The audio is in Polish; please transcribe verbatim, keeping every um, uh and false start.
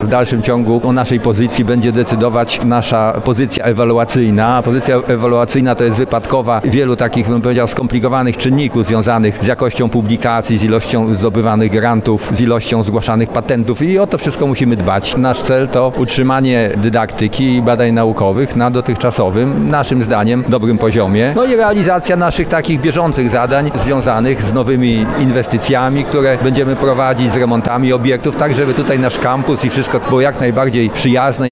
dalszym ciągu o naszej pozycji będzie decydować nasza pozycja ewaluacyjna. Pozycja ewaluacyjna to jest wypadkowa wielu takich, bym powiedział, skomplikowanych czynników związanych z jakością publikacji, z ilością zdobywanych grantów, z ilością zgłaszanych patentów i o to wszystko musimy dbać. Nasz cel to utrzymanie dydaktyki i badań naukowych na dotychczasowym, naszym zdaniem, dobrym poziomie. No i realizacja naszych takich bieżących zadań związanych z nowymi inwestycjami, które będziemy prowadzić, z remontami obiektów, tak żeby tutaj nasz kampus i wszystko było jak najbardziej przyjazne.